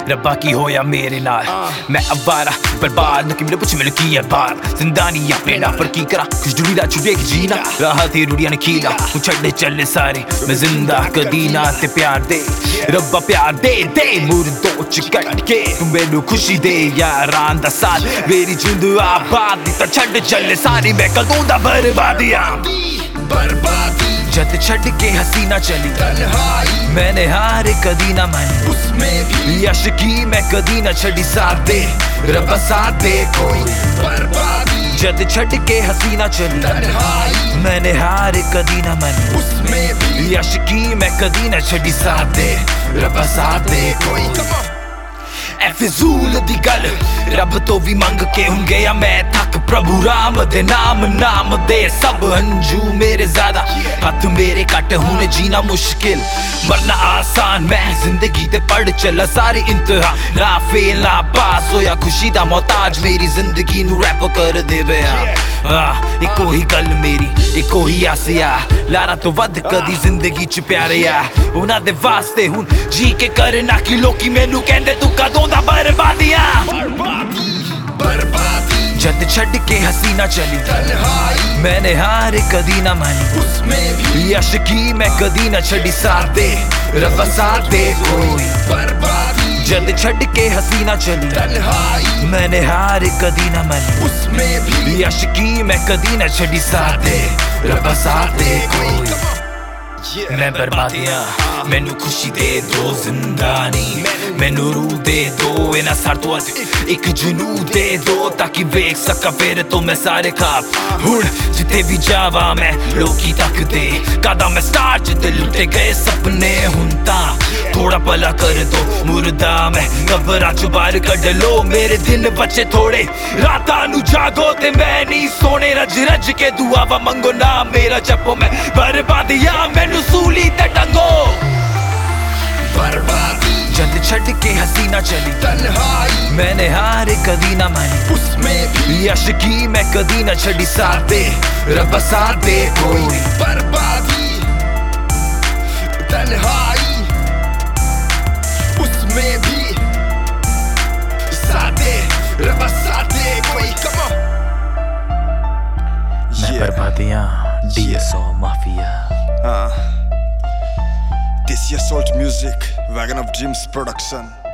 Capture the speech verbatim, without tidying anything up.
रब्बा की होया मेरे नाल मैं अवारा बर्बाद कि मेरे पुछ मैनू की है बार जिंदानी अपने ना पर की करा कुछ डूरी दा छुड़े की जीना राह ते रूड़ियां ने खीला हूं छड़े चले सारे मैं जिंदा कदी ना ते प्यार दे रब्बा प्यार दे दे मुर्दों च कट के तू मैनू खुशी दे यारां दा साथ मेरी जिंद आबाद ता छड़ चले सारी मैं कदों दा बर्बादियां बर्बादी जद छड़ के हसीना चली तन्हाई मैंने हार कदी ना मानी उसमें भी यश की मैं कदी ना छड़ी साथ दे रब्बा साथ दे कोई बर्बादी जद छड़ के हसीना चली तन्हाई मैंने हार कदी ना मानी उसमें भी यश की मैं कदी ना छड़ी साथ दे रब्बा साथ दे कोई ऐ फिजूल दी गल रब तो भी मंग के हुन गया मैं थक प्रभु राम दे नाम नाम दे सब हंजू मेरे ज्यादा हथ मेरे कट हुन जीना मुश्किल मरना आसान मैं जिंदगी ते पढ़ चला सारी इंतहा ना फेल ना पास होया खुशी दा मोहताज मेरी जिंदगी नू रैप कर दे आ इको ही गल मेरी इको ही आसिया लारा तो वध कदी जिंदगी च प्यारे आ उन्हां दे वास्ते हुन जी के करना कि लोकी मैनू कहंदे तू कदों दा बर्बादियां बर्बादी जद छड़ के हसीना चली तन्हाई मैंने हार कदी ना मानी उसमें भी यश की मैं कदी ना छड़ी साथ दे रब्बा साथ दे कोई बर्बादी जद छड़ के हसीना चली तन्हाई मैंने हार कदी ना मानी उसमें भी यश की मैं कदी ना छड़ी साथ दे रब्बा साथ दे कोई मैं बर्बादियां मैनू खुशी दे दो जिंदानी मैनू रूह दे दो इना सर तो अज एक जुनू दे दो ताकि वेख सका फिर तो मैं सारे खाब हुण जिथे भी जावा मैं लोकी तक दे कदा मैं स्टार च ते लुटे गए सपने हुण तां थोड़ा भला कर दो मुर्दा मैं कबरां चों बाहर कढ लो मेरे दिन बचे थोड़े रातां नू जागो ते मैं नहीं सोने रज रज के दुआवा मंगो ना मेरा जपो मैं बर्बादियां मैनू सूली ते टंगो बर्बादी जद छड़ के हसीना चली तन्हाई मैंने हार कदी ना मानी उसमें भी यश की मैं कदी ना छड़ी साथ दे रब्बा साथ दे कोई बर्बादी तन्हाई उसमें भी साथ दे रब्बा साथ दे कोई कम ऑन मैं बर्बादियां D S O mafia Uh, this is Salt Music, Wagon of Dreams production.